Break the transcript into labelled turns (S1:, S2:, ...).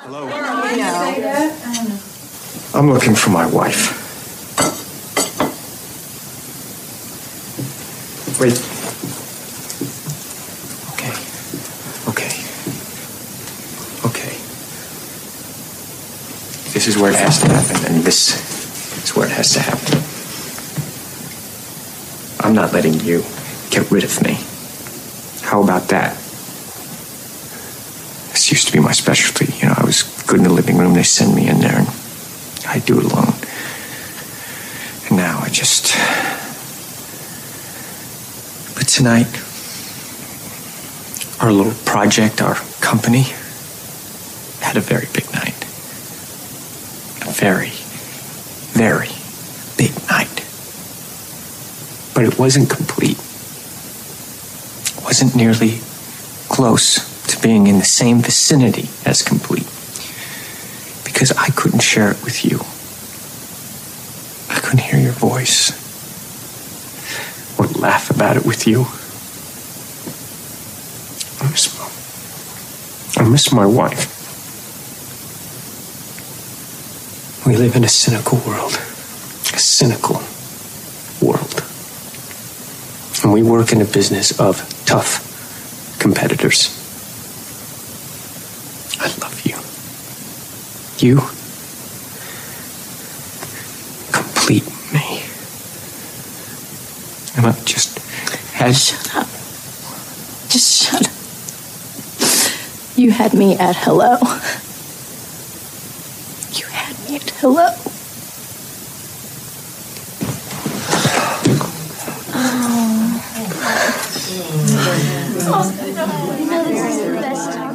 S1: Hello.
S2: I'm looking for my wife. Wait. Okay. This is where it has to happen, and this is where it has to happen. I'm not letting you get rid of me. How about that? This used to be my specialty. You know, I was good in the living room. They send me in there, and I do it alone. And now I just... But tonight, our little project, our company, had a very big night. A very, very big night. But it wasn't complete. It wasn't nearly close to being in the same vicinity as complete. Because I couldn't share it with you. I couldn't hear your voice. Or laugh about it with you. I miss my wife. We live in a cynical world. A cynical world. And we work in a business of tough competitors. I love you. You complete me. And I just had...
S3: Shut up. Just shut up. You had me at hello. You had me at hello. Oh, no, this is the best time.